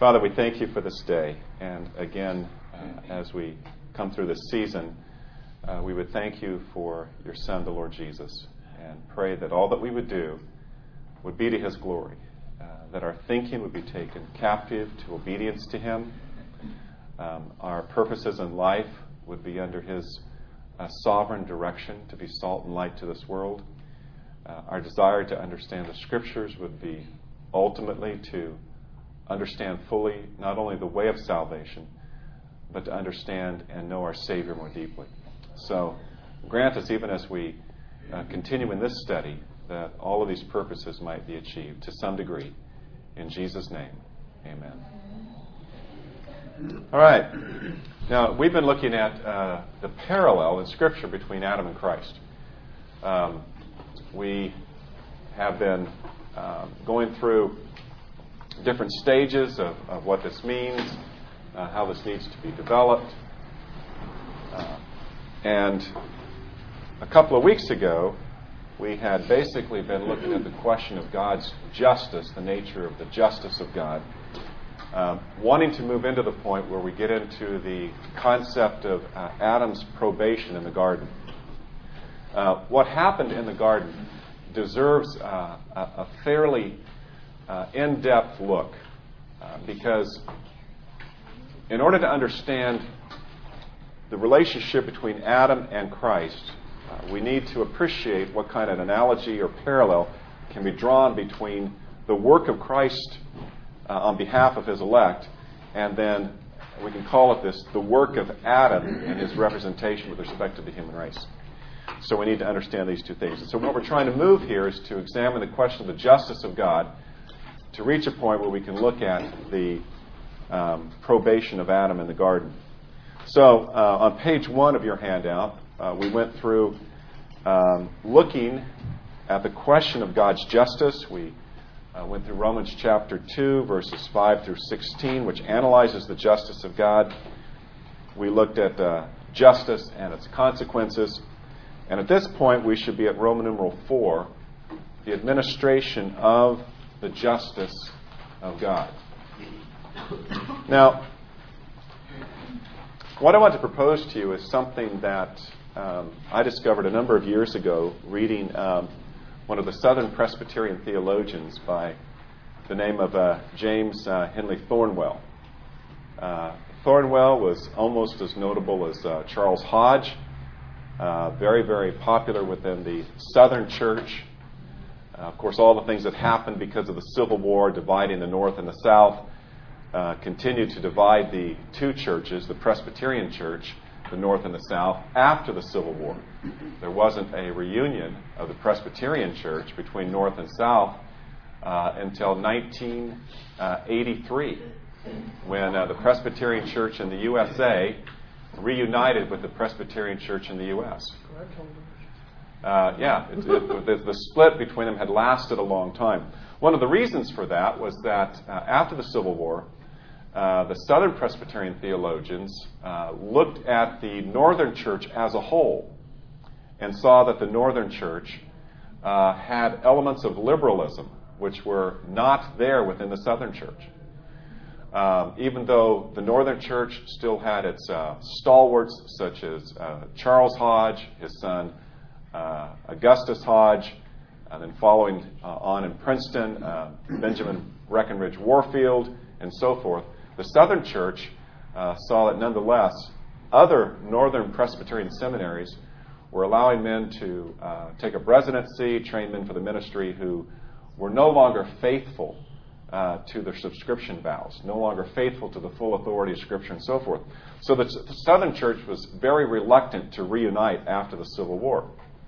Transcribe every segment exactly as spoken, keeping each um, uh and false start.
Father, we thank you for this day. And again, uh, as we come through this season, uh, we would thank you for your Son, the Lord Jesus, and pray that all that we would do would be to his glory, uh, that our thinking would be taken captive to obedience to him. Um, our purposes in life would be under his uh, sovereign direction to be salt and light to this world. Uh, our desire to understand the Scriptures would be ultimately to understand fully not only the way of salvation, but to understand and know our Savior more deeply. So grant us, even as we uh, continue in this study, that all of these purposes might be achieved to some degree. In Jesus' name, amen. All right. Now, we've been looking at uh, the parallel in Scripture between Adam and Christ. Um, we have been uh, going through different stages of, of what this means, uh, how this needs to be developed. Uh, and a couple of weeks ago, we had basically been looking at the question of God's justice, the nature of the justice of God, uh, wanting to move into the point where we get into the concept of uh, Adam's probation in the garden. Uh, what happened in the garden deserves uh, a, a fairly uh, in-depth look, uh, because in order to understand the relationship between Adam and Christ, uh, we need to appreciate what kind of analogy or parallel can be drawn between the work of Christ uh, on behalf of his elect, and then we can call it this, the work of Adam and his representation with respect to the human race. So we need to understand these two things. And so what we're trying to move here is to examine the question of the justice of God to reach a point where we can look at the um, probation of Adam in the garden. So uh, on page one of your handout, uh, we went through um, looking at the question of God's justice. We uh, went through Romans chapter two, verses five through sixteen, which analyzes the justice of God. We looked at uh, justice and its consequences. And at this point, we should be at Roman numeral four, the administration of the justice of God. Now, what I want to propose to you is something that um, I discovered a number of years ago reading um, one of the Southern Presbyterian theologians by the name of uh, James uh, Henley Thornwell. Uh, Thornwell was almost as notable as uh, Charles Hodge, uh, very, very popular within the Southern Church. Uh, of course, all the things that happened because of the Civil War, dividing the North and the South, uh, continued to divide the two churches, the Presbyterian Church, the North and the South, after the Civil War. There wasn't a reunion of the Presbyterian Church between North and South uh, until nineteen eighty-three, when uh, the Presbyterian Church in the U S A reunited with the Presbyterian Church in the U S Uh, yeah, it, it, the, the split between them had lasted a long time. One of the reasons for that was that uh, after the Civil War, uh, the Southern Presbyterian theologians uh, looked at the Northern Church as a whole and saw that the Northern Church uh, had elements of liberalism which were not there within the Southern Church. Um, even though the Northern Church still had its uh, stalwarts, such as uh, Charles Hodge, his son Uh, Augustus Hodge, and then following uh, on in Princeton, uh, Benjamin Breckinridge Warfield, and so forth. The Southern Church uh, saw that nonetheless, other Northern Presbyterian seminaries were allowing men to uh, take up residency, train men for the ministry who were no longer faithful uh, to their subscription vows, no longer faithful to the full authority of Scripture, and so forth. So the, the Southern Church was very reluctant to reunite after the Civil War.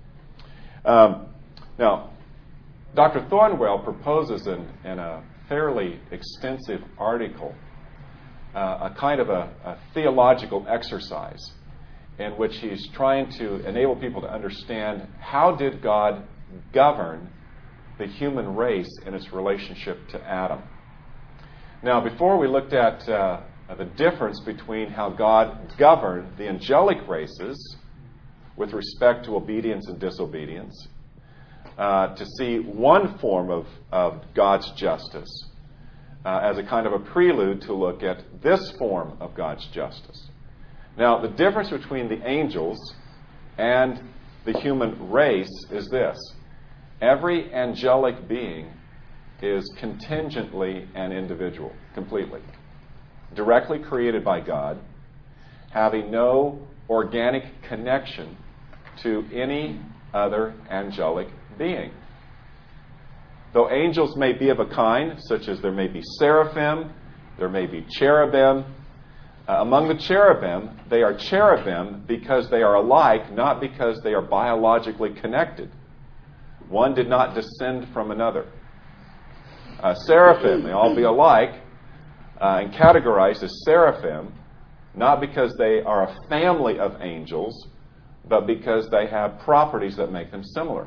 Um, now, Doctor Thornwell proposes in, in a fairly extensive article uh, a kind of a, a theological exercise in which he's trying to enable people to understand how did God govern the human race in its relationship to Adam. Now, before we looked at uh, the difference between how God governed the angelic races with respect to obedience and disobedience, uh, to see one form of, of God's justice uh, as a kind of a prelude to look at this form of God's justice. Now, the difference between the angels and the human race is this. Every angelic being is contingently an individual, completely. Directly created by God, having no organic connection to any other angelic being. Though angels may be of a kind, such as there may be seraphim, there may be cherubim. Uh, among the cherubim, they are cherubim because they are alike, not because they are biologically connected. One did not descend from another. Uh, seraphim, they all be alike uh, and categorized as seraphim, not because they are a family of angels, but because they have properties that make them similar.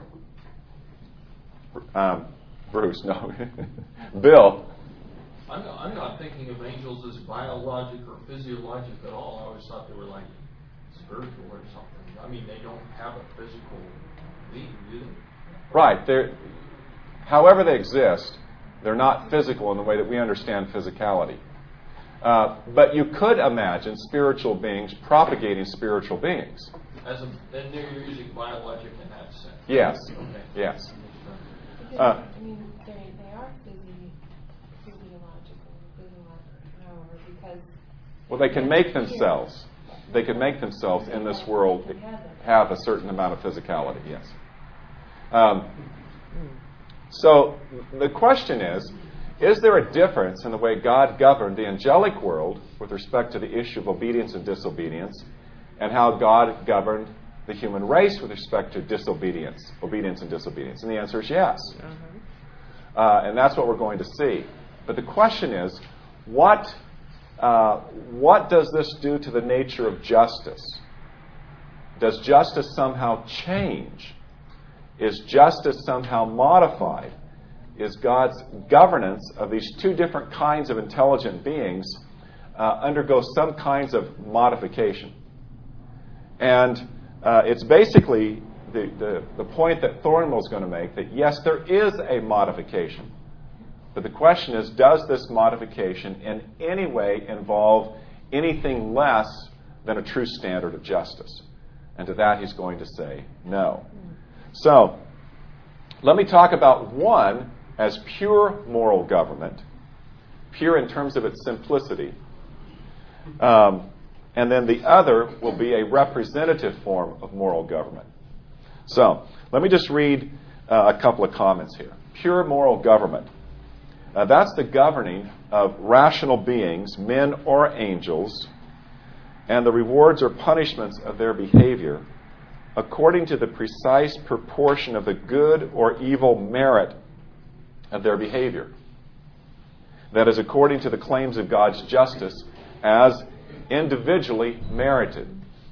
Um, Bruce, no. Bill. I'm not, I'm not thinking of angels as biologic or physiologic at all. I always thought they were like spiritual or something. I mean, they don't have a physical being, do they? Right. They're, however they exist, they're not physical in the way that we understand physicality. Uh, but you could imagine spiritual beings propagating spiritual beings. As a, then you're using biologic in that sense. Yes. Okay. Yes. Because, Uh, I mean, they they are physi- physiological, physiological, however, because Well, they can make themselves. They can make themselves in this world have a certain amount of physicality. Yes. Um, so the question is, is there a difference in the way God governed the angelic world with respect to the issue of obedience and disobedience, and how God governed the human race with respect to disobedience, obedience and disobedience? And the answer is yes. Uh, and that's what we're going to see. But the question is, what, uh, what does this do to the nature of justice? Does justice somehow change? Is justice somehow modified? Is God's governance of these two different kinds of intelligent beings uh, undergo some kinds of modification? And uh, it's basically the, the, the point that Thornwell is going to make, that yes, there is a modification. But the question is, does this modification in any way involve anything less than a true standard of justice? And to that he's going to say no. So, let me talk about one as pure moral government, pure in terms of its simplicity. Um, and then the other will be a representative form of moral government. So, let me just read uh, a couple of comments here. Pure moral government. Uh, that's the governing of rational beings, men or angels, and the rewards or punishments of their behavior according to the precise proportion of the good or evil merit of their behavior. That is, according to the claims of God's justice as individually merited.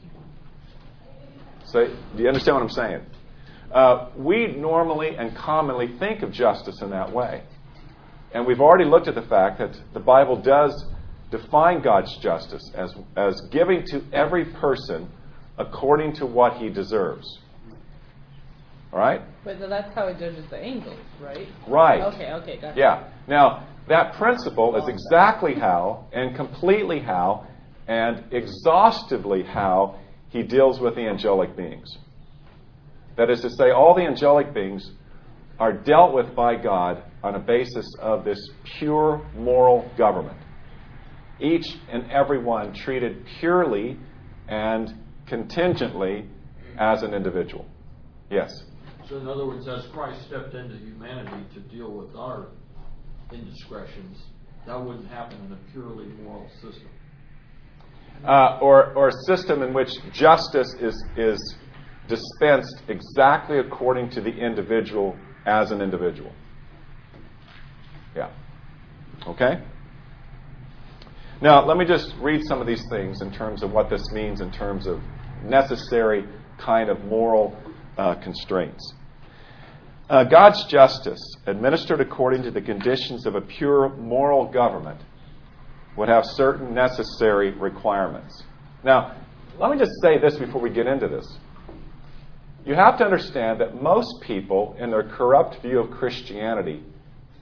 So, do you understand what I'm saying? Uh, we normally and commonly think of justice in that way. And we've already looked at the fact that the Bible does define God's justice as, as giving to every person according to what he deserves. All right? But that's how it judges the angels, right? Right. Okay, okay, gotcha. Yeah. Now, that principle is exactly how, and completely how, and exhaustively how he deals with the angelic beings. That is to say, all the angelic beings are dealt with by God on a basis of this pure moral government. Each and every one treated purely and contingently as an individual. Yes? So in other words, as Christ stepped into humanity to deal with our indiscretions, that wouldn't happen in a purely moral system. Uh, or, or a system in which justice is, is dispensed exactly according to the individual as an individual. Yeah. Okay? Now, let me just read some of these things in terms of what this means in terms of necessary kind of moral uh, constraints. Uh, God's justice, administered according to the conditions of a pure moral government, would have certain necessary requirements. Now, let me just say this before we get into this. You have to understand that most people, in their corrupt view of Christianity,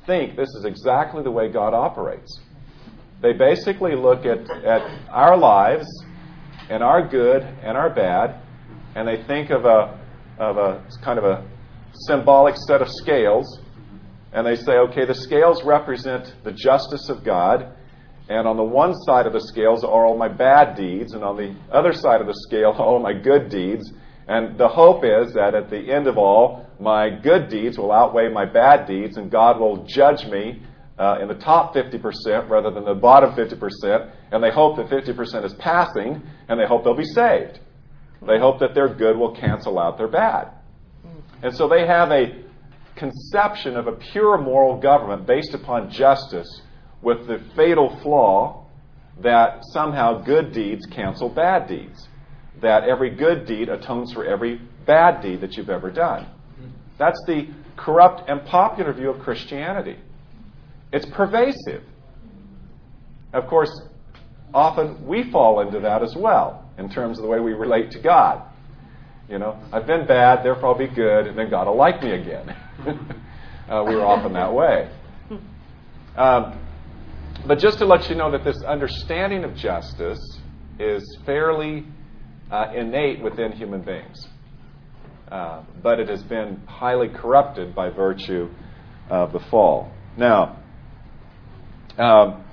think this is exactly the way God operates. They basically look at, at our lives and our good and our bad, and they think of a of a kind of a symbolic set of scales, and they say, okay, the scales represent the justice of God, and on the one side of the scales are all my bad deeds, and on the other side of the scale are all my good deeds. And the hope is that at the end of all, my good deeds will outweigh my bad deeds, and God will judge me uh, in the top fifty percent rather than the bottom fifty percent. And they hope that fifty percent is passing, and they hope they'll be saved. They hope that their good will cancel out their bad. And so they have a conception of a pure moral government based upon justice, with the fatal flaw that somehow good deeds cancel bad deeds. That every good deed atones for every bad deed that you've ever done. That's the corrupt and popular view of Christianity. It's pervasive. Of course, often we fall into that as well, in terms of the way we relate to God. You know, I've been bad, therefore I'll be good, and then God will like me again. uh, we were often that way. Um, but just to let you know that this understanding of justice is fairly uh, innate within human beings. Uh, but it has been highly corrupted by virtue of the fall. Now, um,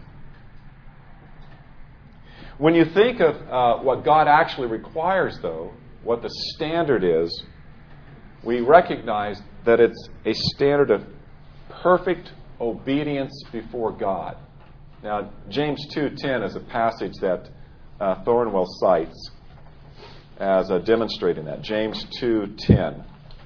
when you think of uh, what God actually requires, though, what the standard is, we recognize that it's a standard of perfect obedience before God. Now, James two ten is a passage that uh, Thornwell cites as uh, demonstrating that. James two ten.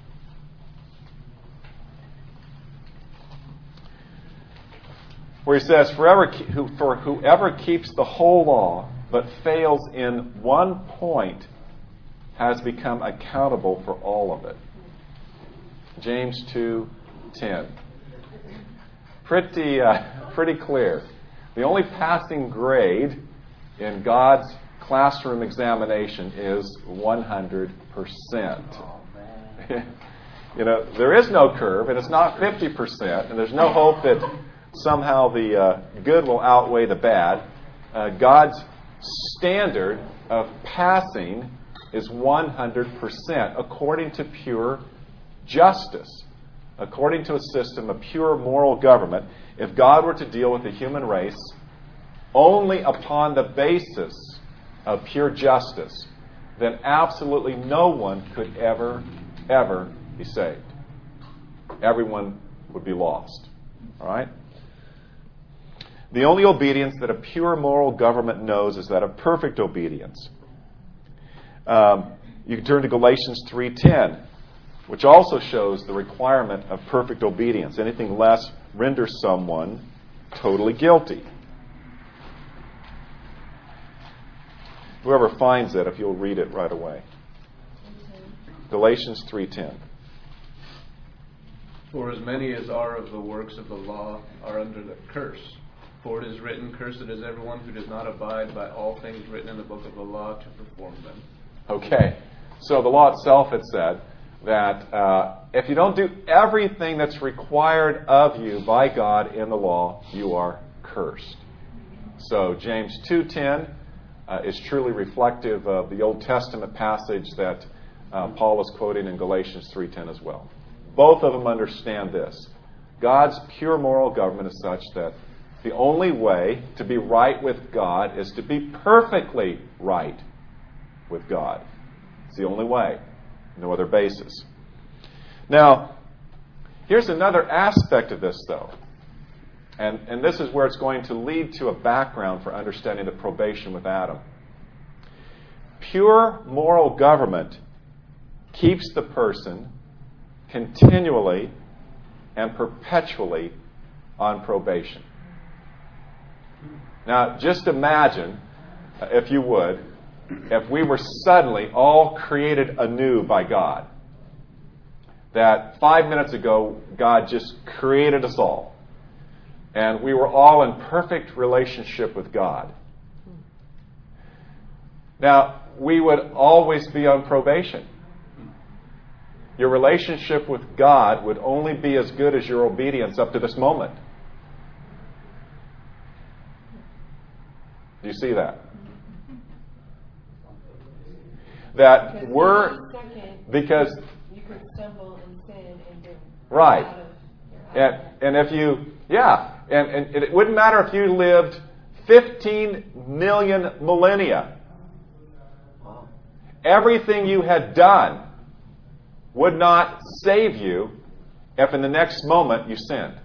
Where he says, Forever, For whoever keeps the whole law but fails in one point has become accountable for all of it. James two ten. Pretty, uh, pretty clear. The only passing grade in God's classroom examination is one hundred percent. You know, there is no curve, and it's not fifty percent, and there's no hope that somehow the uh, good will outweigh the bad. Uh, God's standard of passing is one hundred percent according to pure justice, according to a system of pure moral government. If God were to deal with the human race only upon the basis of pure justice, then absolutely no one could ever, ever be saved. Everyone would be lost. All right? The only obedience that a pure moral government knows is that of perfect obedience. Um, you can turn to Galatians three ten, which also shows the requirement of perfect obedience. Anything less renders someone totally guilty. Whoever finds it, if you'll read it right away. Galatians three ten. For as many as are of the works of the law are under the curse. For it is written, Cursed is everyone who does not abide by all things written in the book of the law to perform them. Okay. So the law itself had said that uh, if you don't do everything that's required of you by God in the law, you are cursed. So James two ten uh, is truly reflective of the Old Testament passage that uh, Paul is quoting in Galatians three ten as well. Both of them understand this. God's pure moral government is such that the only way to be right with God is to be perfectly right with God. It's the only way. No other basis. Now, here's another aspect of this, though. And, and this is where it's going to lead to a background for understanding the probation with Adam. Pure moral government keeps the person continually and perpetually on probation. Now, just imagine, if you would, if we were suddenly all created anew by God. That five minutes ago, God just created us all. And we were all in perfect relationship with God. Now, we would always be on probation. Your relationship with God would only be as good as your obedience up to this moment. Do you see that? That Because we're in one second, because you could stumble and sin and get right. out of your And, and if you, yeah, and, and it wouldn't matter if you lived fifteen million millennia. Wow. Everything you had done would not save you if in the next moment you sinned.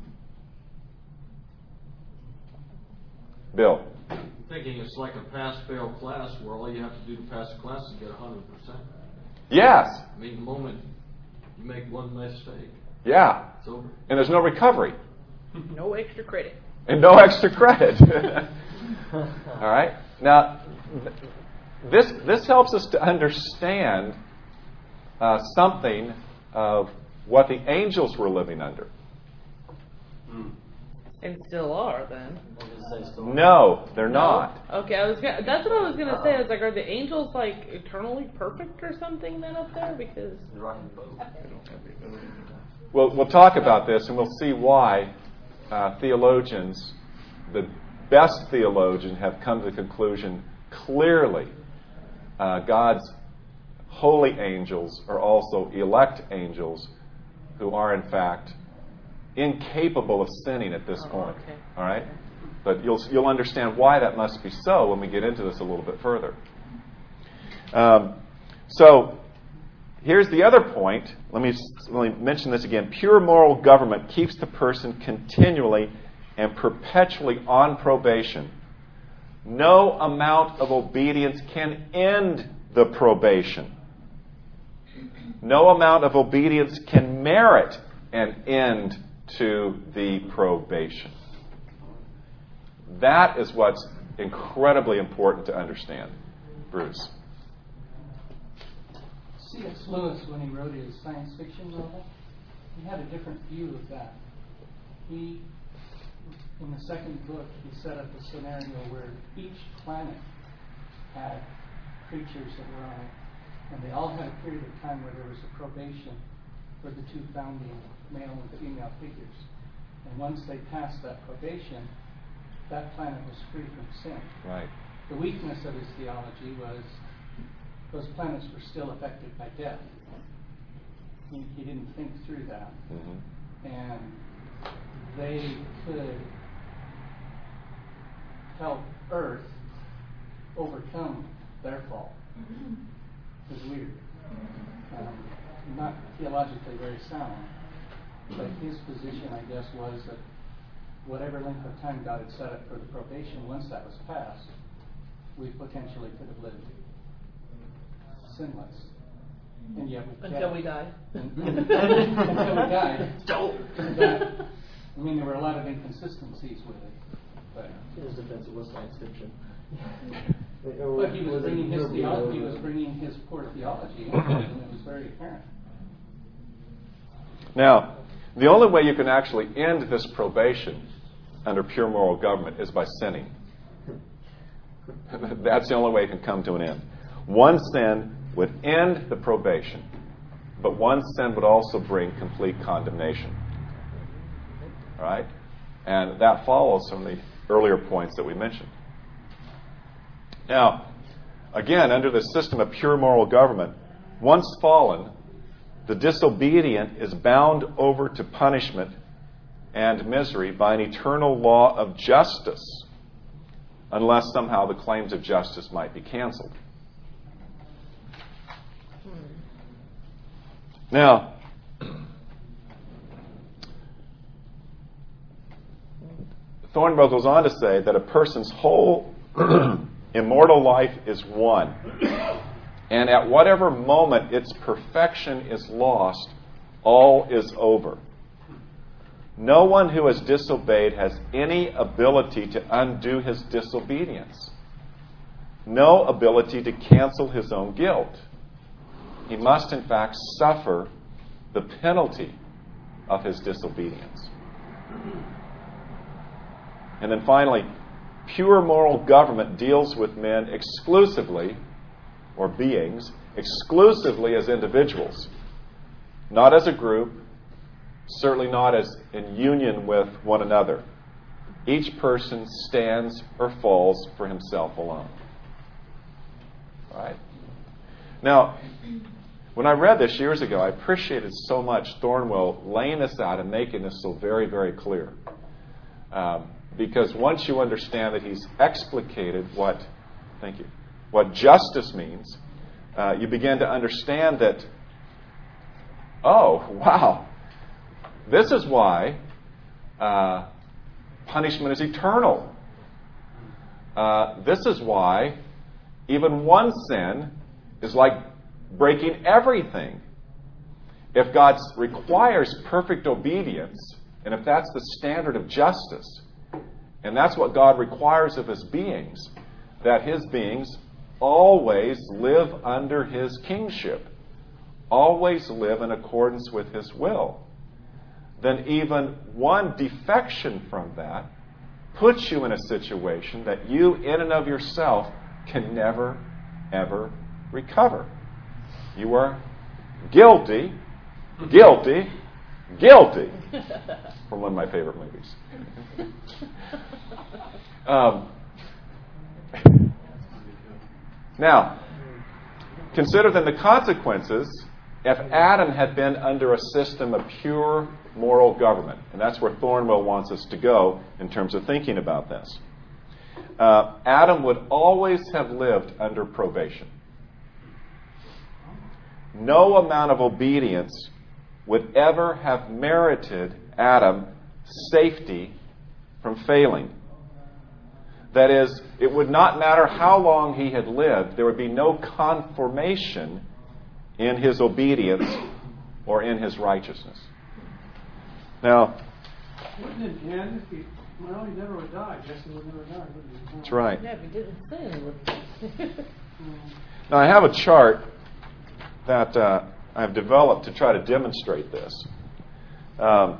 Bill. I'm thinking it's like a pass-fail class where all you have to do to pass the class is get one hundred percent. Yes. I mean, the moment you make one mistake, Yeah. it's over. And there's no recovery. No extra credit. And no extra credit. All right? Now, th- this this helps us to understand uh, something of what the angels were living under. And still are, then. I was gonna say, so No, they're not. Okay, I was gonna, that's what I was gonna say. I was like, are the angels like eternally perfect or something then up there? Because the rocking boat. We'll, we'll talk about this and we'll see why uh, theologians, the best theologians, have come to the conclusion clearly uh, God's holy angels are also elect angels who are, in fact, incapable of sinning at this Oh, point. okay. All right? But you'll, you'll understand why that must be so when we get into this a little bit further. Um, so, here's the other point. Let me, let me mention this again. Pure moral government keeps the person continually and perpetually on probation. No amount of obedience can end the probation. No amount of obedience can merit an end to the probation. That is what's incredibly important to understand. Bruce. C S Lewis, when he wrote his science fiction novel, he had a different view of that. He, in the second book, he set up a scenario where each planet had creatures that were on it, and they all had a period of time where there was a probation for the two founding male and female figures. And once they passed that probation, that planet was free from sin. Right. The weakness of his theology was those planets were still affected by death. He, he didn't think through that. Mm-hmm. And they could help Earth overcome their fall. It was weird. Um, not theologically very sound. But his position, I guess, was that whatever length of time God had set up for the probation, once that was passed, we potentially could have lived sinless. And yet we until kept, we die. until we died. That, I mean, there were a lot of inconsistencies with it. But, In his defense, it was science fiction. but he was bringing his theology. He was bringing his poor theology, into it, and it was very apparent. Now, the only way you can actually end this probation under pure moral government is by sinning. That's the only way it can come to an end. One sin would end the probation, but one sin would also bring complete condemnation. All right? And that follows from the earlier points that we mentioned. Now, again, under the system of pure moral government, once fallen, the disobedient is bound over to punishment and misery by an eternal law of justice, unless somehow the claims of justice might be canceled. Now, Thornborough goes on to say that a person's whole immortal life is one. And at whatever moment its perfection is lost, all is over. No one who has disobeyed has any ability to undo his disobedience. No ability to cancel his own guilt. He must, in fact, suffer the penalty of his disobedience. And then finally, pure moral government deals with men exclusively, or beings, exclusively as individuals. not as a group, certainly not as in union with one another. Each person stands or falls for himself alone. Right? Now, when I read this years ago, I appreciated so much Thornwell laying this out and making this so very, very clear. Um, because once you understand that he's explicated what, thank you, what justice means, uh, you begin to understand that, oh, wow, this is why uh, punishment is eternal. Uh, this is why even one sin is like breaking everything. If God requires perfect obedience, and if that's the standard of justice, and that's what God requires of His beings, that His beings always live under His kingship, always live in accordance with His will, then even one defection from that puts you in a situation that you, in and of yourself, can never, ever recover. You are guilty, guilty, guilty. From one of my favorite movies. um, now, consider then the consequences if Adam had been under a system of pure moral government. And that's where Thornwell wants us to go in terms of thinking about this. Uh, Adam would always have lived under probation. No amount of obedience would ever have merited Adam safety from failing. That is, it would not matter how long he had lived, there would be no conformation in his obedience or in his righteousness. Now, wouldn't it end if he, well, he never would die? Jesse would never die, would he? That's right. Yeah, if he didn't sin. Now, I have a chart that uh, I've developed to try to demonstrate this. Um,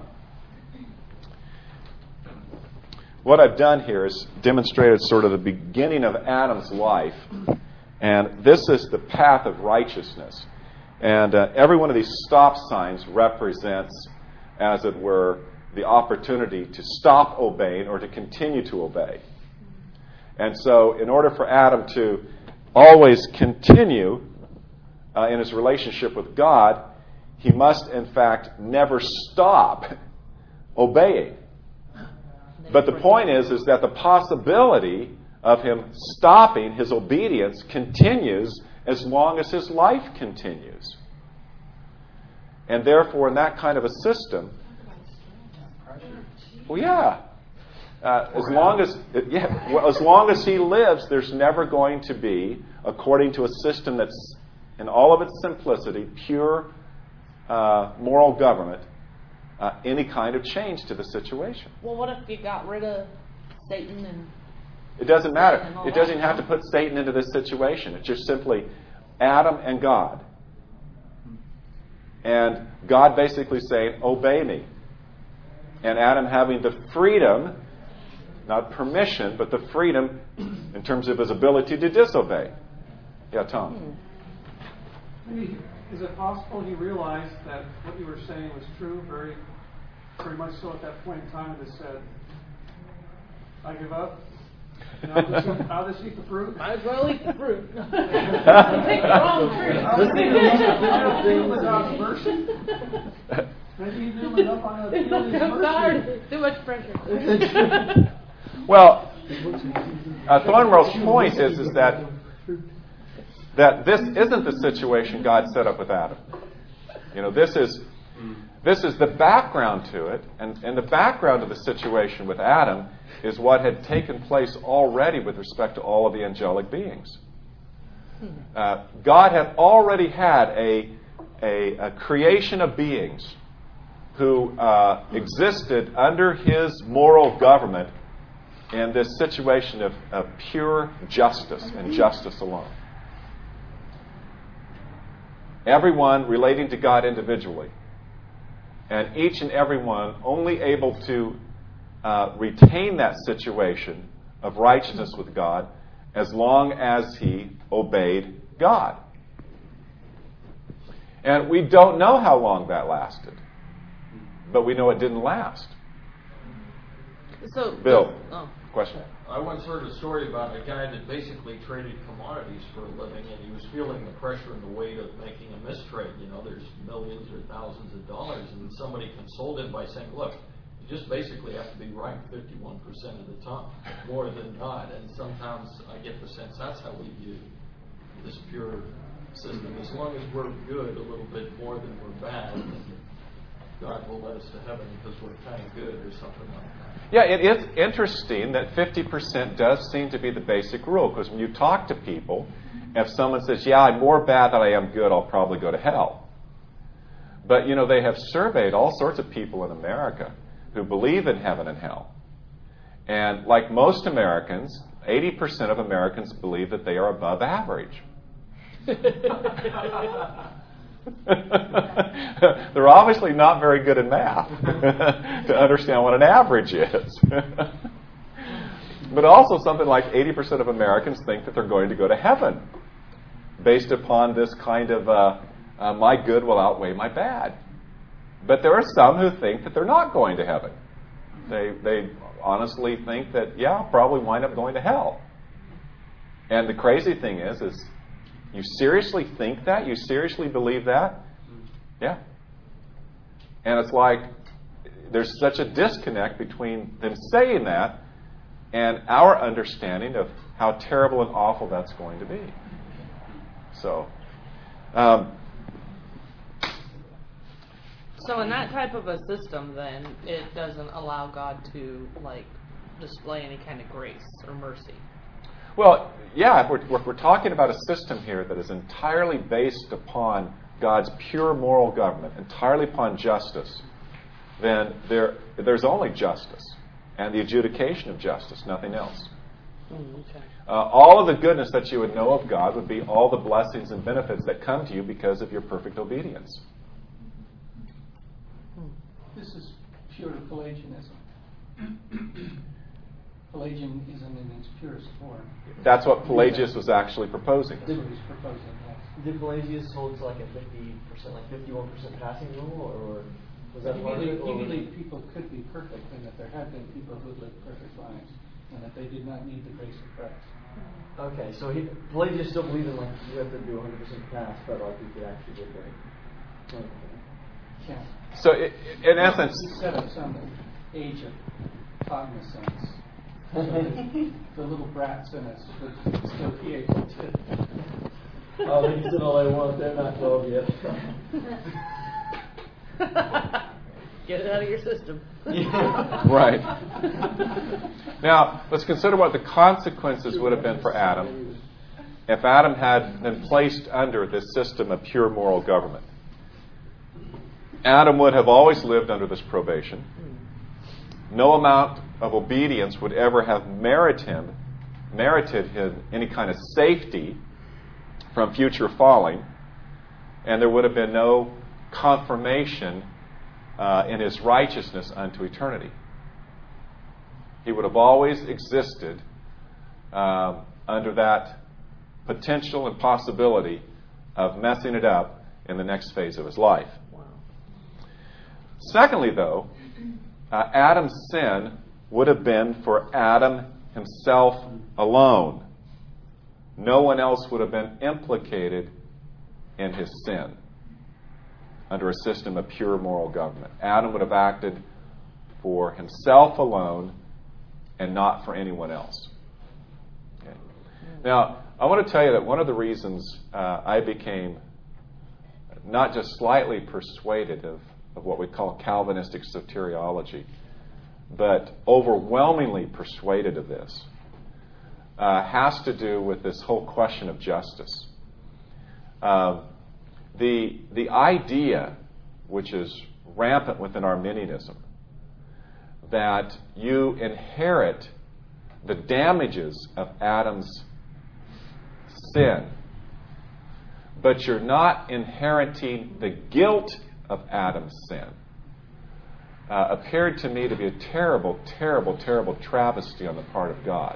what I've done here is demonstrated sort of the beginning of Adam's life, and this is the path of righteousness. And uh, every one of these stop signs represents, as it were, the opportunity to stop obeying or to continue to obey. And so in order for Adam to always continue uh, in his relationship with God, he must, in fact, never stop obeying. But the point is, is that the possibility of him stopping his obedience continues as long as his life continues. And therefore, in that kind of a system, well, yeah, uh, as long as yeah, well, as long as he lives, there's never going to be, according to a system that's, in all of its simplicity, pure uh, moral government, uh, any kind of change to the situation. Well, what if you got rid of Satan and... It doesn't matter. It doesn't have to put Satan into this situation. It's just simply Adam and God. And God basically saying, obey me. And Adam having the freedom, not permission, but the freedom in terms of his ability to disobey. Yeah, Tom. Maybe, is it possible he realized that what you were saying was true, very, very much so at that point in time, and just said, I give up? And I'll just, eat, I'll just eat the fruit? Might as well eat the fruit. Take the wrong fruit. Without mercy? Maybe he knew enough on the field his I'm mercy. tired. Too much pressure. Well, uh, Thornwell's point is, is that that this isn't the situation God set up with Adam. You know, this is this is the background to it, and, and the background of the situation with Adam is what had taken place already with respect to all of the angelic beings. Uh, God had already had a, a, a creation of beings who uh, existed under His moral government in this situation of, of pure justice and justice alone. Everyone relating to God individually. And each and every one only able to uh, retain that situation of righteousness with God as long as he obeyed God. And we don't know how long that lasted. But we know it didn't last. So, Bill, oh. question? I once heard a story about a guy that basically traded commodities for a living, and he was feeling the pressure and the weight of making a mistrade. You know, there's millions or thousands of dollars, and somebody consoled him by saying, look, you just basically have to be right fifty-one percent of the time, more than not. And sometimes I get the sense that's how we view this pure system. As long as we're good a little bit more than we're bad, then God will let us to heaven because we're kind of good or something like that. Yeah, it is interesting that fifty percent does seem to be the basic rule, because when you talk to people, if someone says, yeah, I'm more bad than I am good, I'll probably go to hell. But, you know, they have surveyed all sorts of people in America who believe in heaven and hell. And like most Americans, eighty percent of Americans believe that they are above average. They're obviously not very good in math to understand what an average is. But also something like eighty percent of Americans think that they're going to go to heaven based upon this kind of uh, uh, my good will outweigh my bad. But there are some who think that they're not going to heaven. They, they honestly think that, yeah, I'll probably wind up going to hell. And the crazy thing is, is you seriously think that? You seriously believe that? Yeah. And it's like there's such a disconnect between them saying that and our understanding of how terrible and awful that's going to be. So, um, So in that type of a system, then, it doesn't allow God to, like, display any kind of grace or mercy. well, yeah, if we're, if we're talking about a system here that is entirely based upon God's pure moral government, entirely upon justice, then there there's only justice and the adjudication of justice, nothing else. Mm, okay. Uh, all of the goodness that you would know of God would be all the blessings and benefits that come to you because of your perfect obedience. This is pure Pelagianism. Pelagianism in its purest form. That's what Pelagius was actually proposing. That's what he's proposing, yes. Did Pelagius hold to like a fifty percent, like fifty-one percent passing rule, or was that He part of believed, it? he or- believed people could be perfect, and that there had been people who lived perfect lives, and that they did not need the grace of Christ. Okay, so he, Pelagius still believed in like you have to do one hundred percent pass, but like you could actually get there. Okay. Yeah. So, i in essence, He set up some age of cognizance. So that the little brats in us would still be able to. Oh, they can sit all they want. They're not twelve yet. Get it out of your system. right. Now, let's consider what the consequences would have been for Adam if Adam had been placed under this system of pure moral government. Adam would have always lived under this probation. No amount of obedience would ever have merited him, merited him any kind of safety from future falling, and there would have been no confirmation uh, in his righteousness unto eternity. He would have always existed um, under that potential and possibility of messing it up in the next phase of his life. Secondly, though, uh, Adam's sin would have been for Adam himself alone. No one else would have been implicated in his sin under a system of pure moral government. Adam would have acted for himself alone and not for anyone else. Okay. Now, I want to tell you that one of the reasons uh, I became not just slightly persuaded of of what we call Calvinistic soteriology, but overwhelmingly persuaded of this, uh, has to do with this whole question of justice. Uh, the, the idea, which is rampant within Arminianism, that you inherit the damages of Adam's sin, but you're not inheriting the guilt of Adam's sin, uh, appeared to me to be a terrible, terrible, terrible travesty on the part of God.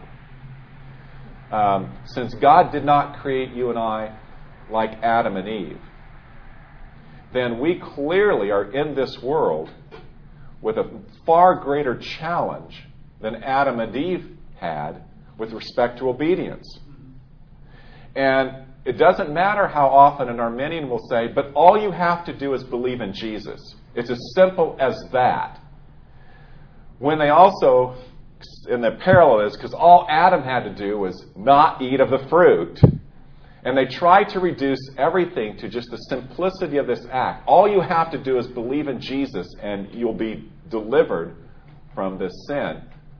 Um, since God did not create you and I like Adam and Eve, then we clearly are in this world with a far greater challenge than Adam and Eve had with respect to obedience. And it doesn't matter how often an Arminian will say, but all you have to do is believe in Jesus. It's as simple as that. When they also, in the parallel is, because all Adam had to do was not eat of the fruit. And they try to reduce everything to just the simplicity of this act. All you have to do is believe in Jesus and you'll be delivered from this sin.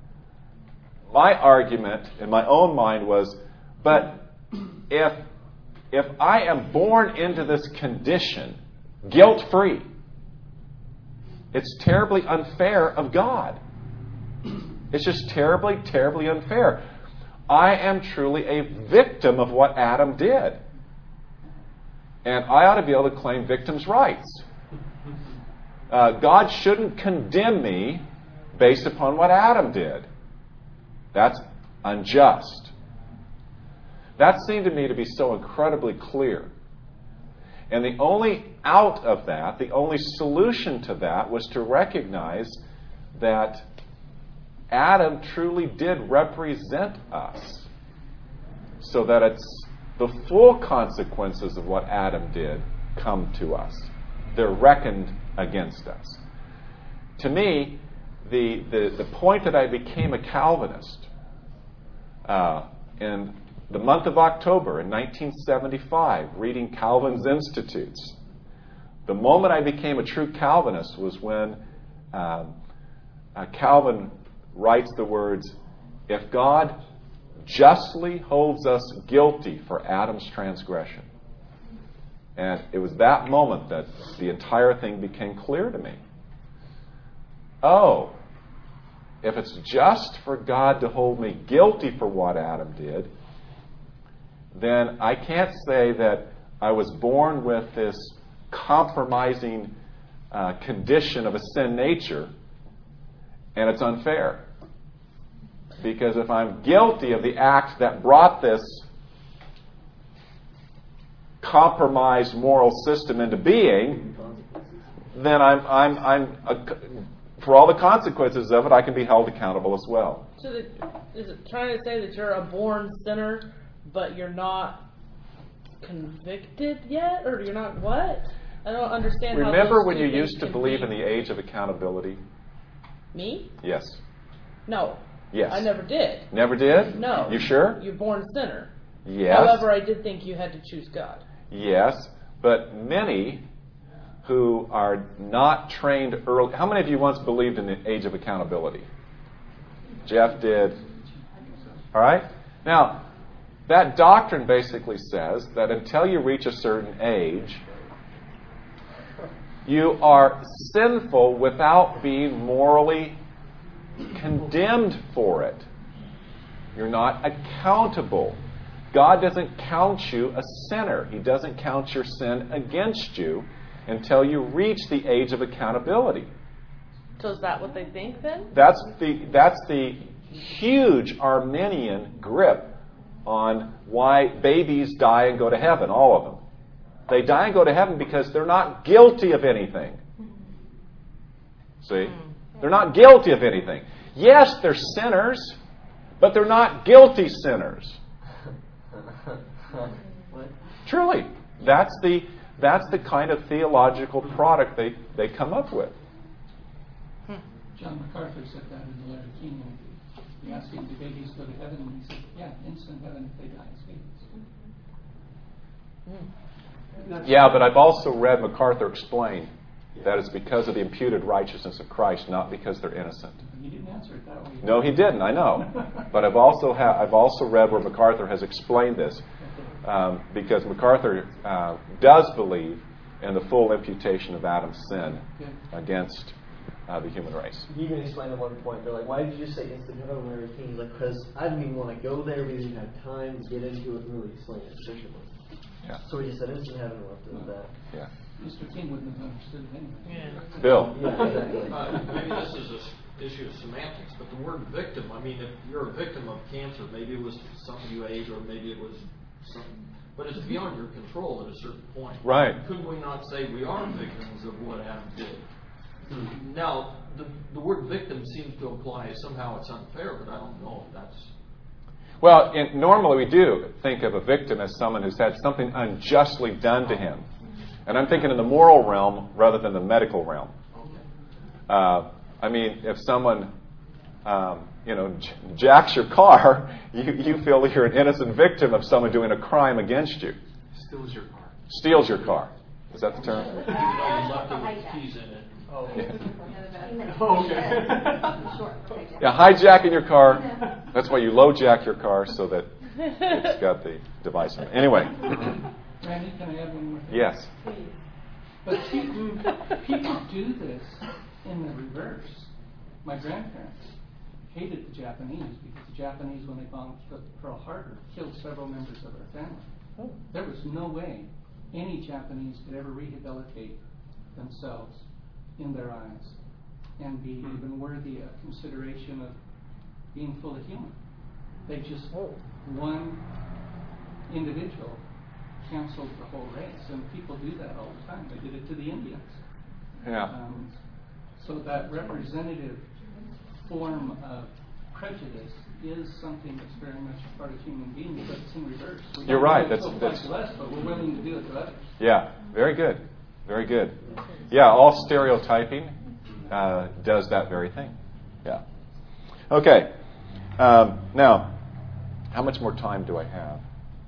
My argument in my own mind was, but if if I am born into this condition, guilt-free, it's terribly unfair of God. It's just terribly, terribly unfair. I am truly a victim of what Adam did. And I ought to be able to claim victims' rights. Uh, God shouldn't condemn me based upon what Adam did. That's unjust. That seemed to me to be so incredibly clear. And the only out of that, the only solution to that was to recognize that Adam truly did represent us, so that it's the full consequences of what Adam did come to us. They're reckoned against us. To me, the, the, the point that I became a Calvinist uh, in the month of October in nineteen seventy-five, reading Calvin's Institutes, the moment I became a true Calvinist was when um, uh, Calvin writes the words, if God justly holds us guilty for Adam's transgression. And it was that moment that the entire thing became clear to me. Oh, if it's just for God to hold me guilty for what Adam did, then I can't say that I was born with this compromising uh, condition of a sin nature, and it's unfair. Because if I'm guilty of the act that brought this compromised moral system into being, then I'm, I'm, I'm uh, for all the consequences of it, I can be held accountable as well. So the, is it trying to say that you're a born sinner, but you're not convicted yet? Or you're not what? I don't understand. Remember how when you things used to can believe be. in the age of accountability? Me? Yes. No. Yes. I never did. Never did? No. You sure? You're born a sinner. Yes. However, I did think you had to choose God. Yes, but many who are not trained early... How many of you once believed in the age of accountability? Jeff did. All right? Now, that doctrine basically says that until you reach a certain age, you are sinful without being morally condemned for it. You're not accountable. God doesn't count you a sinner. He doesn't count your sin against you until you reach the age of accountability. So is that what they think then? That's the that's the huge Arminian grip on why babies die and go to heaven, all of them. They die and go to heaven because they're not guilty of anything. See? They're not guilty of anything. Yes, they're sinners, but they're not guilty sinners. Truly. That's the that's the kind of theological product they, they come up with. John MacArthur said that in the letter to King. He asked him, do babies go to heaven? And he said, yeah, instant heaven if they die as babies. Yeah, but I've also read MacArthur explain that it's because of the imputed righteousness of Christ, not because they're innocent. He didn't answer it that way. No, he didn't. I know, but I've also ha- I've also read where MacArthur has explained this, um, because MacArthur uh, does believe in the full imputation of Adam's sin against uh, the human race. He even explained at one point, they're like, why did you just say instant heaven when Larry King? He's like, because I didn't even want to go there. We didn't have time to get into it and really explain it efficiently. Yeah. So we just said instant heaven and left it at that. Yeah. Mister King wouldn't have understood it anyway. Yeah. Bill. Yeah, exactly. Uh, maybe this is an issue of semantics, but the word victim, I mean, if you're a victim of cancer, maybe it was something you ate or maybe it was some, but it's beyond your control at a certain point. Right. Could we not say we are victims of what Adam did? Now, the, the word victim seems to imply somehow it's unfair, but I don't know if that's... Well, in, normally we do think of a victim as someone who's had something unjustly done to him. And I'm thinking in the moral realm rather than the medical realm. Uh, I mean, if someone, um, you know, j- jacks your car, you, you feel you're an innocent victim of someone doing a crime against you. Steals your car. Steals your car. Is that the term? You know, you left it with keys in it. Oh. Yeah. Okay. Yeah, hijacking your car. That's why you low jack your car so that it's got the device in it. Anyway. Randy, can I add one more thing? Yes. But people, people do this in the reverse. My grandparents hated the Japanese because the Japanese, when they bombed Pearl Harbor, killed several members of our family. Oh. There was no way any Japanese could ever rehabilitate themselves in their eyes and be Hmm. even worthy of consideration of being fully human. They just, Oh. one individual canceled the whole race, and people do that all the time. They did it to the Indians. Yeah. Um, so that representative form of prejudice is something that's very much a part of human beings, but it's in reverse. We You're don't right. do it That's- to that's- apply to us, but we're willing to do it to others. Yeah. Very good. Very good. Yeah, all stereotyping uh, does that very thing. Yeah. Okay. Um, now, how much more time do I have?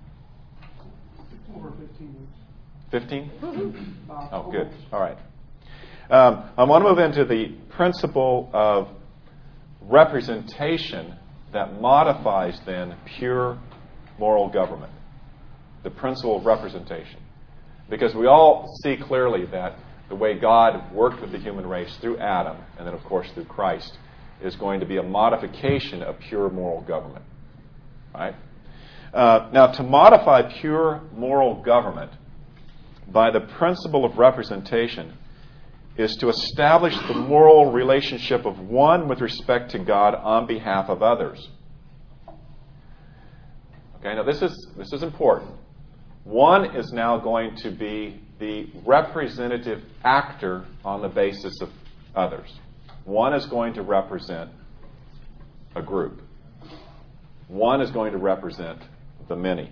Over fifteen weeks. fifteen? Uh, Oh, good. almost. All right. Um, I want to move into the principle of representation that modifies then pure moral government. The principle of representation. Because we all see clearly that the way God worked with the human race through Adam, and then of course through Christ, is going to be a modification of pure moral government. Right? Uh, now, to modify pure moral government by the principle of representation is to establish the moral relationship of one with respect to God on behalf of others. Okay, now this is this is important. One is now going to be the representative actor on the basis of others. One is going to represent a group. One is going to represent the many.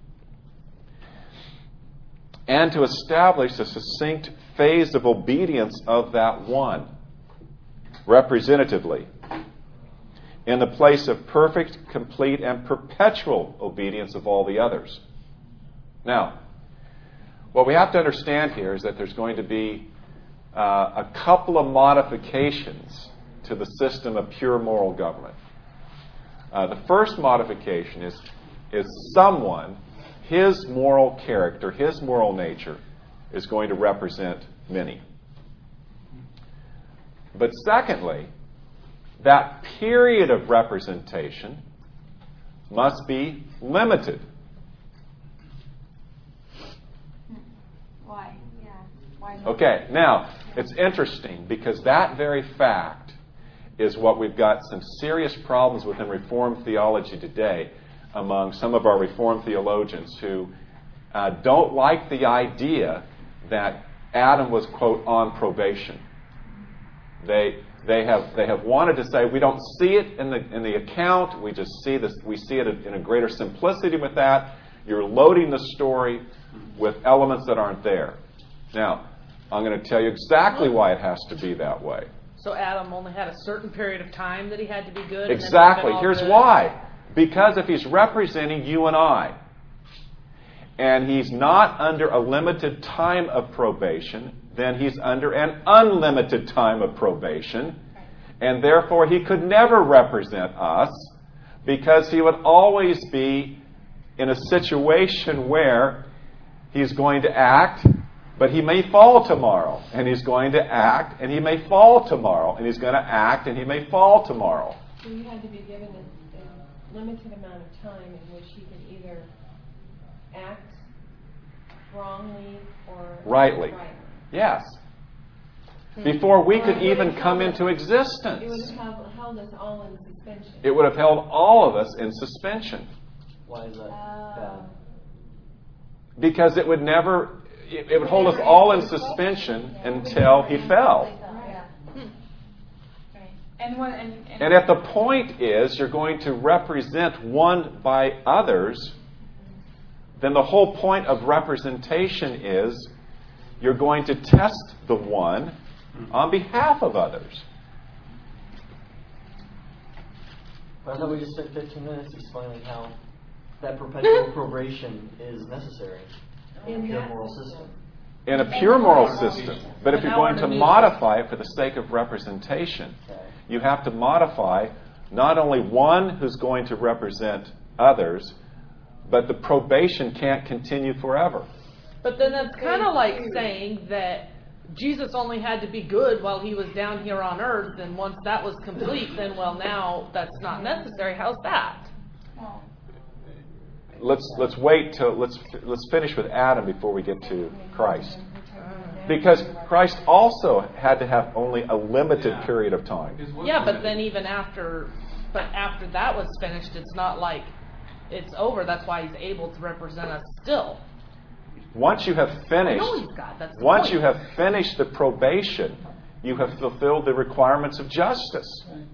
And to establish a succinct phase of obedience of that one, representatively, in the place of perfect, complete, and perpetual obedience of all the others. Now, what we have to understand here is that there's going to be uh, a couple of modifications to the system of pure moral government. Uh, the first modification is, is someone, his moral character, his moral nature, is going to represent many. But secondly, that period of representation must be limited. Why? Yeah. Why not? Okay, now, it's interesting because that very fact is what we've got some serious problems with in Reformed theology today among some of our Reformed theologians who uh, don't like the idea that Adam was, quote, on probation. They they have they have wanted to say we don't see it in the in the account. We just see this. We see it in a greater simplicity with that. You're loading the story with elements that aren't there. Now, I'm going to tell you exactly why it has to be that way. So Adam only had a certain period of time that he had to be good. and then Exactly. it's been all Here's good? why. Because if he's representing you and I, and he's not under a limited time of probation, then he's under an unlimited time of probation, and therefore he could never represent us because he would always be in a situation where he's going to act, but he may fall tomorrow, and he's going to act, and he may fall tomorrow, and he's going to act, and he may fall tomorrow. So you had to be given a, a limited amount of time in which he could either act wrongly or Rightly. Yes. Before we could Or it would even have come held us- into It existence. would have held, held us all in suspension. It would have held all of us in suspension. Why is that Uh, bad? Because it would never, it, it would hold us all in suspension until he fell. And, what, and, and, and if the point is you're going to represent one by others, then the whole point of representation is you're going to test the one on behalf of others. I thought we just spent fifteen minutes explaining how that perpetual probation is necessary in a pure moral system. In a pure moral system. But if you're going to modify it for the sake of representation, you have to modify not only one who's going to represent others, but the probation can't continue forever. But then that's kind of like saying that Jesus only had to be good while he was down here on earth, and once that was complete, then, well, now that's not necessary. How's that? Let's let's wait till let's let's finish with Adam before we get to Christ. Because Christ also had to have only a limited period of time. Yeah, but then even after but after that was finished, it's not like it's over. That's why he's able to represent us still. Once you have finished, I know he's God. That's the once point. you have finished the probation, you have fulfilled the requirements of justice.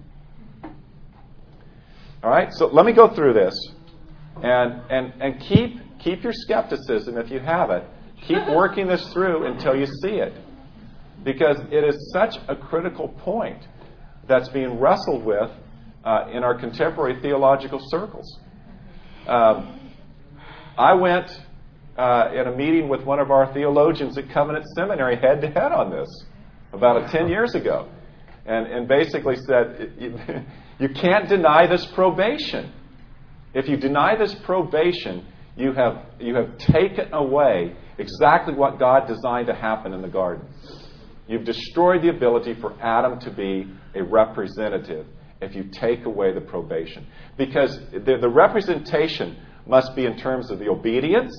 All right, so let me go through this, and and and keep keep your skepticism if you have it. Keep working this through until you see it, because it is such a critical point that's being wrestled with uh, in our contemporary theological circles. Um, I went. Uh, in a meeting with one of our theologians at Covenant Seminary head to head on this about uh, ten years ago. And, and basically said, you, you can't deny this probation. If you deny this probation, you have, you have taken away exactly what God designed to happen in the garden. You've destroyed the ability for Adam to be a representative if you take away the probation. Because the, the representation must be in terms of the obedience.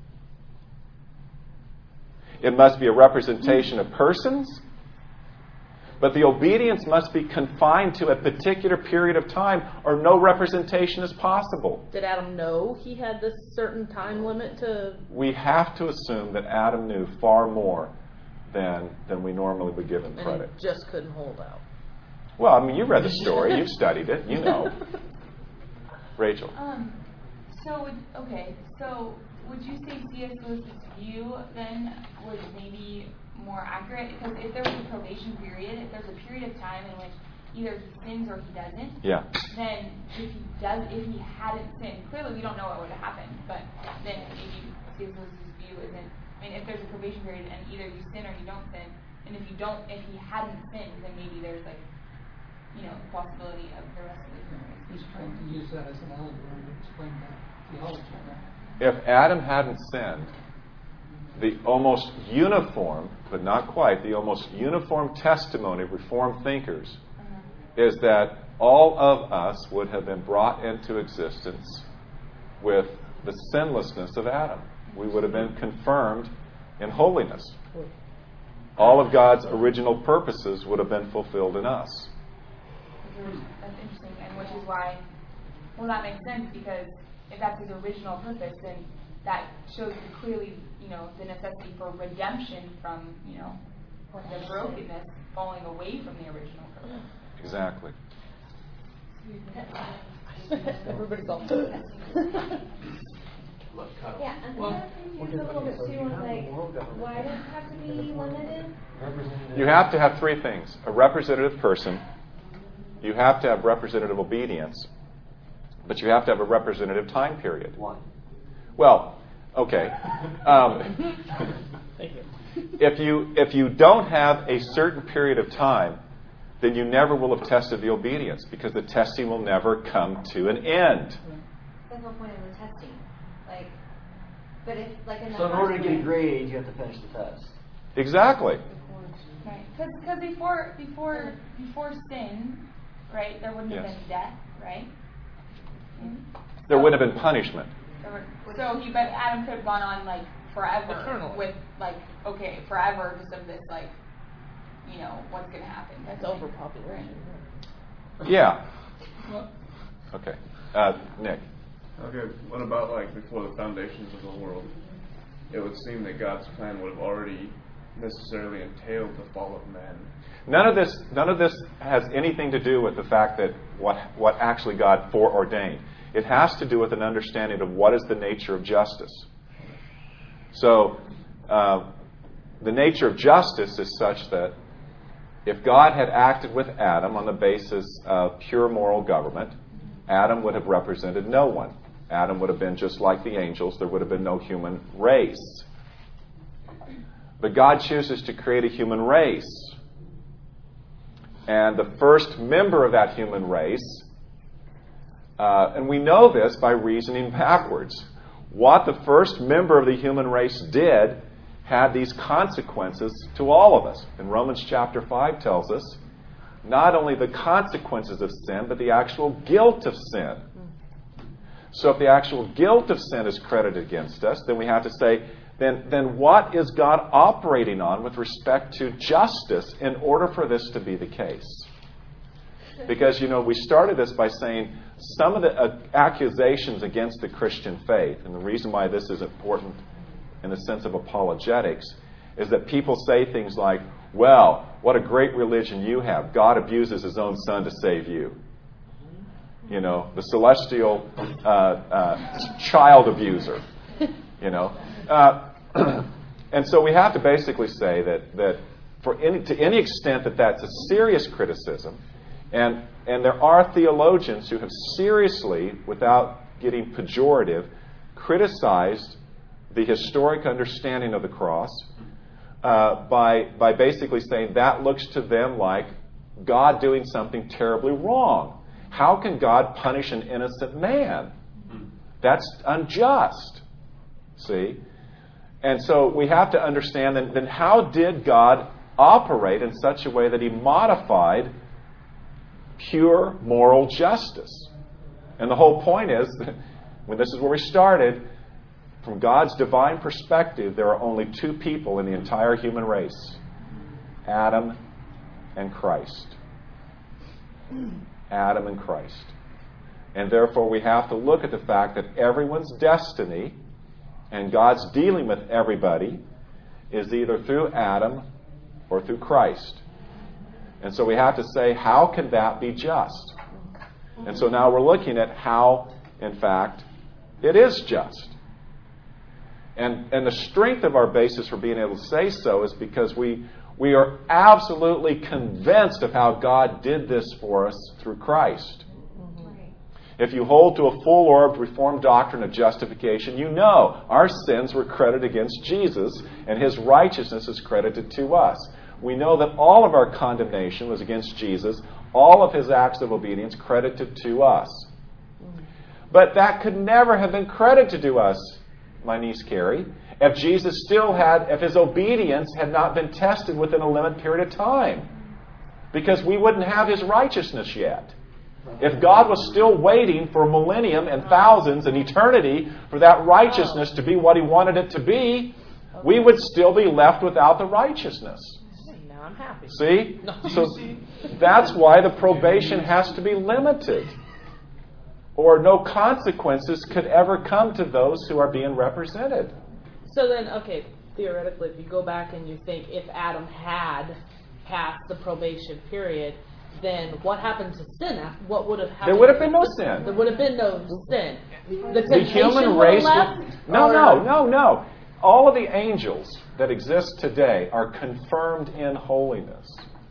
It must be a representation of persons. But the obedience must be confined to a particular period of time, or no representation is possible. Did Adam know he had this certain time limit to... We have to assume that Adam knew far more than, than we normally would give him credit. And he just couldn't hold out. Well, I mean, you read the story. You've studied it. You know. Rachel. Um, so, would, okay, so... Would you say C S Lewis's view then was maybe more accurate? Because if there was a probation period, if there's a period of time in which either he sins or he doesn't, yeah. then if he does, if he hadn't sinned, clearly we don't know what would have happened. But then maybe C S Lewis's view isn't. I mean, if there's a probation period and either you sin or you don't sin, and if you don't, if he hadn't sinned, then maybe there's like, you know, the possibility of the rest of the human race. He's trying to use that as an allegory to explain that theology. Right? If Adam hadn't sinned, the almost uniform, but not quite, the almost uniform testimony of Reformed thinkers uh-huh. is that all of us would have been brought into existence with the sinlessness of Adam. We would have been confirmed in holiness. All of God's original purposes would have been fulfilled in us. That's interesting, and which is why, well, that makes sense, because if that's his original purpose, then that shows you clearly, you know, the necessity for redemption from, you know, the brokenness falling away from the original purpose. Exactly. Everybody's all Yeah, and the other thing is a little bit too was like, why does it have to be limited? You have to have three things. A representative person. You have to have representative obedience. But you have to have a representative time period. Why? Well, okay. Um, if you if you don't have a certain period of time, then you never will have tested the obedience, because the testing will never come to an end. That's the point of the testing. Like, but if like in the so in order to get a grade, you have to finish the test. Exactly. Right. Because before before before sin, right, there wouldn't have Yes. been death, right? There wouldn't have been punishment. So he, but Adam could have gone on like forever Eternally. with like, okay, forever just of this like, you know, what's going to happen. That's overpopulation. Yeah. Okay. Uh, Nick. Okay, what about like before the foundations of the world? it would seem that God's plan would have already necessarily entailed the fall of man. None of this, none of this has anything to do with the fact that what what actually God foreordained. It has to do with an understanding of what is the nature of justice. So, uh, the nature of justice is such that if God had acted with Adam on the basis of pure moral government, Adam would have represented no one. Adam would have been just like the angels. There would have been no human race. But God chooses to create a human race. And the first member of that human race, uh, and we know this by reasoning backwards, what the first member of the human race did had these consequences to all of us. And Romans chapter five tells us not only the consequences of sin, but the actual guilt of sin. So if the actual guilt of sin is credited against us, then we have to say, then, then what is God operating on with respect to justice in order for this to be the case? Because, you know, we started this by saying some of the uh, accusations against the Christian faith, and the reason why this is important in the sense of apologetics, is that people say things like, well, what a great religion you have. God abuses his own son to save you. You know, the celestial uh, uh, child abuser. You know. Uh, and so we have to basically say that, that for any, to any extent that that's a serious criticism, and, and there are theologians who have seriously, without getting pejorative, criticized the historic understanding of the cross uh, by, by basically saying that looks to them like God doing something terribly wrong. How can God punish an innocent man? That's unjust. See? And so we have to understand then, then how did God operate in such a way that he modified pure moral justice? And the whole point is, when this is where we started, from God's divine perspective, there are only two people in the entire human race, Adam and Christ. Adam and Christ. And therefore we have to look at the fact that everyone's destiny and God's dealing with everybody is either through Adam or through Christ. And so we have to say, how can that be just? And so now we're looking at how, in fact, it is just. And, and the strength of our basis for being able to say so is because we, we are absolutely convinced of how God did this for us through Christ. If you hold to a full-orbed Reformed doctrine of justification, you know our sins were credited against Jesus and his righteousness is credited to us. We know that all of our condemnation was against Jesus, all of his acts of obedience credited to us. But that could never have been credited to us, my niece Carrie, if Jesus still had, if his obedience had not been tested within a limited period of time. Because we wouldn't have his righteousness yet. If God was still waiting for a millennium and thousands and eternity for that righteousness to be what he wanted it to be, we would still be left without the righteousness. Now I'm happy. See? So that's why the probation has to be limited. Or no consequences could ever come to those who are being represented. So then, okay, theoretically, if you go back and you think if Adam had passed the probation period, then what happened to sin? What would have happened? There would have been no sin. There would have been no sin. The, the human race. Left, no, or? no, no, no. All of the angels that exist today are confirmed in holiness.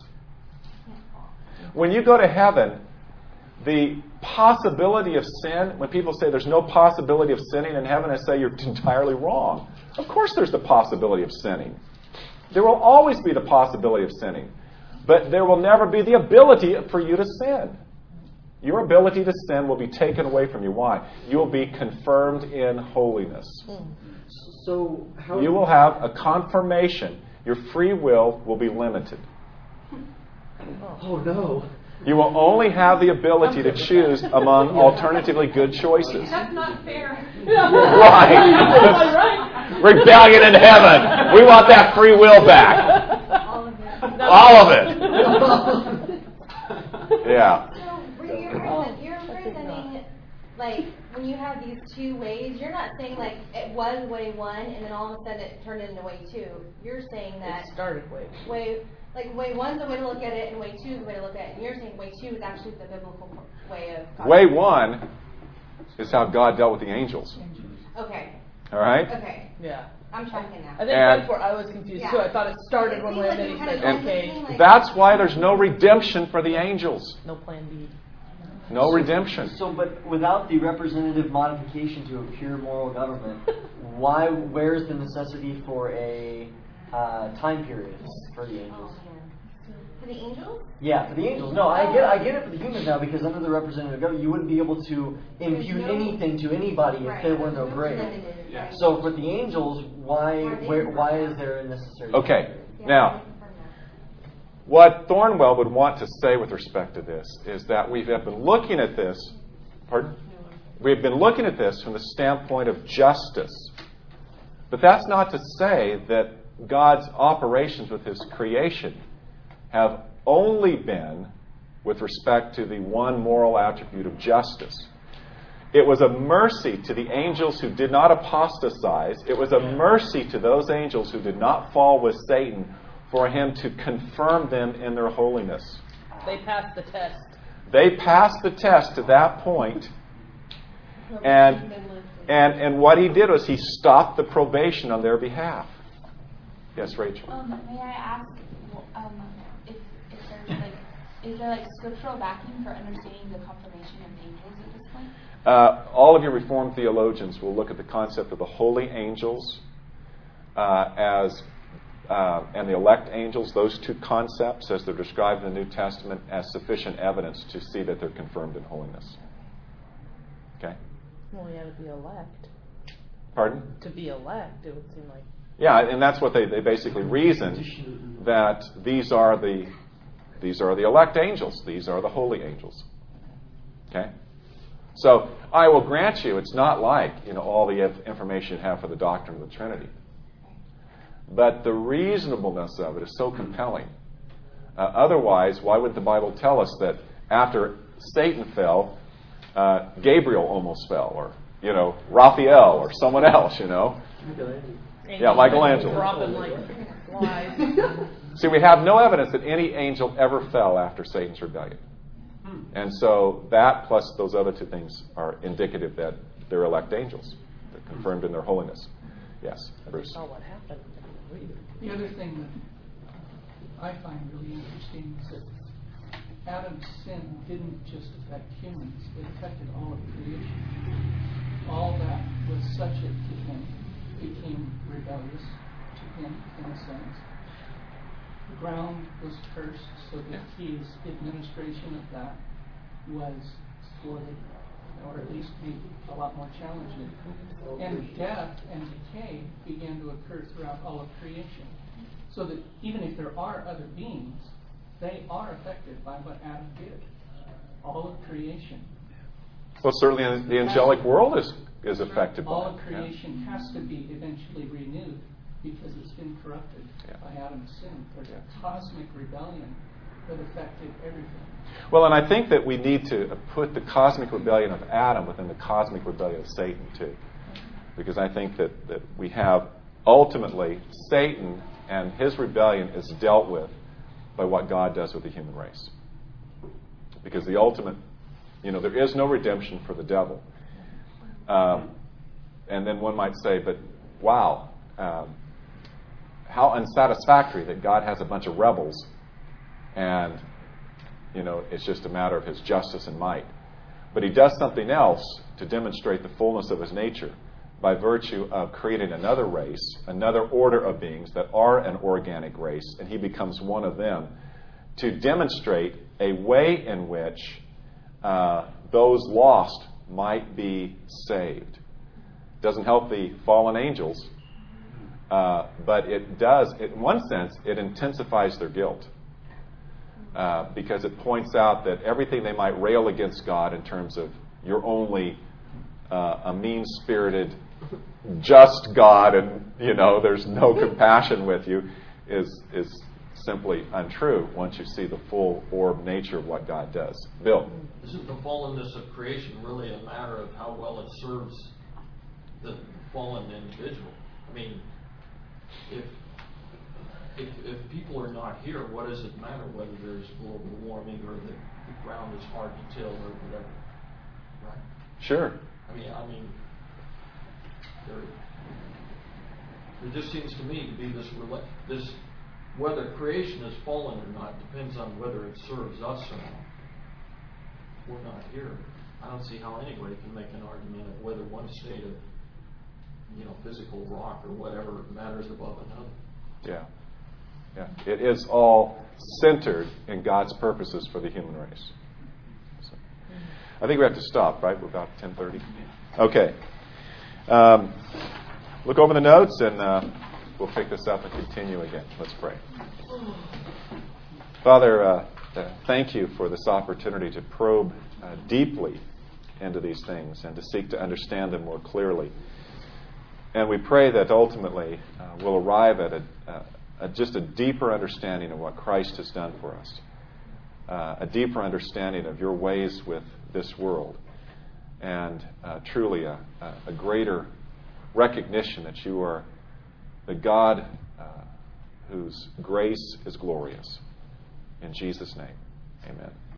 When you go to heaven, the possibility of sin, when people say there's no possibility of sinning in heaven, I say you're entirely wrong. Of course there's the possibility of sinning. There will always be the possibility of sinning. But there will never be the ability for you to sin. Your ability to sin will be taken away from you. Why? You will be confirmed in holiness. So how you will have a confirmation. Your free will will be limited. Oh no. You will only have the ability to choose among alternatively good choices. That's not fair. Right. Rebellion in heaven. We want that free will back. All of it. Yeah. So you're, you're representing like when you have these two ways, you're not saying like it was way one and then all of a sudden it turned into way two. You're saying that It started way. way like way one's a way to look at it and way two is a way to look at it. And you're saying way two is actually the biblical way of talking. Way one is how God dealt with the angels. Okay. All right? Okay. Yeah. I'm tracking now. I think And- that's where I was confused Yeah. too. I thought it started It one seems way like and then you he kind said, of okay, seem like- That's why there's no redemption for the angels. no plan B. No redemption. So, but without the representative modification to a pure moral government, why? Where's the necessity for a uh, time period for the angels? For the angels? Yeah, for the angels. No, I get, I get it for the humans now because under the representative government, you wouldn't be able to impute no- anything to anybody if Right, there were there's no grade. representative, Yeah. right. So for the angels, why? Why they Where? confirm Why that. is there a necessary? Okay. time period? Yeah, Now, I can confirm that. what Thornwell would want to say with respect to this is that we have been looking at this, pardon? We've been looking at this from the standpoint of justice. But that's not to say that God's operations with His creation have only been with respect to the one moral attribute of justice. It was a mercy to the angels who did not apostatize. It was a mercy to those angels who did not fall with Satan for Him to confirm them in their holiness. They passed the test. They passed the test to that point, and, and, and what He did was He stopped the probation on their behalf. Yes, Rachel? Um, may I ask, um, if, if there's like, is there like scriptural backing for understanding the confirmation of angels at this point? Uh, all of your Reformed theologians will look at the concept of the holy angels uh, as uh, and the elect angels, those two concepts as they're described in the New Testament, as sufficient evidence to see that they're confirmed in holiness. Okay? Well, you had to be elect. Pardon? To be elect, it would seem like. Yeah, and that's what they, they basically reasoned, that these are the these are the elect angels. These are the holy angels. Okay? So I will grant you, it's not like you know all the information you have for the doctrine of the Trinity. But the reasonableness of it is so compelling. Uh, otherwise, why would the Bible tell us that after Satan fell, uh, Gabriel almost fell, or you know Raphael, or someone else? You know. Yeah, Michelangelo. Dropping like flies. See, we have no evidence that any angel ever fell after Satan's rebellion. And so that plus those other two things are indicative that they're elect angels. They're confirmed in their holiness. Yes, Bruce. Oh, what happened? The other thing that I find really interesting is that Adam's sin didn't just affect humans, it affected all of creation. All that was subject to him became rebellious to him, in a sense. The ground was cursed, so that his administration of that was thwarted, or at least made a lot more challenging. And death and decay began to occur throughout all of creation. So that even if there are other beings, they are affected by what Adam did. All of creation. Well, certainly the angelic world is, is affected by it. All of creation has to be eventually renewed because it's been corrupted Yeah. by Adam's sin. There's a cosmic rebellion that affected everything. Well, and I think that we need to put the cosmic rebellion of Adam within the cosmic rebellion of Satan, too. Because I think that, that we have, ultimately, Satan and his rebellion is dealt with by what God does with the human race. Because the ultimate, you know, there is no redemption for the devil. Um, and then one might say, but wow, um, how unsatisfactory that God has a bunch of rebels and, you know, it's just a matter of his justice and might. But he does something else to demonstrate the fullness of his nature by virtue of creating another race, another order of beings that are an organic race, and he becomes one of them to demonstrate a way in which uh, those lost might be saved. Doesn't help the fallen angels, uh, but it does, in one sense, it intensifies their guilt. Uh, because it points out that everything they might rail against God in terms of you're only uh, a mean-spirited, just God and, you know, there's no compassion with you, is is simply untrue once you see the full orb nature of what God does. Bill? Isn't the fallenness of creation really a matter of how well it serves the fallen individual? I mean, if if, if people are not here, what does it matter whether there's global warming or the, the ground is hard to till or whatever? Right? Sure. I mean, I mean, there, there just seems to me to be this rela- this whether creation is fallen or not depends on whether it serves us or not. If we're not here, I don't see how anybody can make an argument of whether one state of, you know, physical rock or whatever matters above another. Yeah. Yeah. It is all centered in God's purposes for the human race. So, I think we have to stop, right? We're about ten thirty. Okay. Um, look over the notes and uh, we'll pick this up and continue again. Let's pray. Father, uh, uh, thank you for this opportunity to probe uh, deeply into these things and to seek to understand them more clearly. And we pray that ultimately uh, we'll arrive at a, uh, a, just a deeper understanding of what Christ has done for us, uh, a deeper understanding of your ways with this world, and uh, truly a, a greater recognition that you are the God uh, whose grace is glorious. In Jesus' name, amen.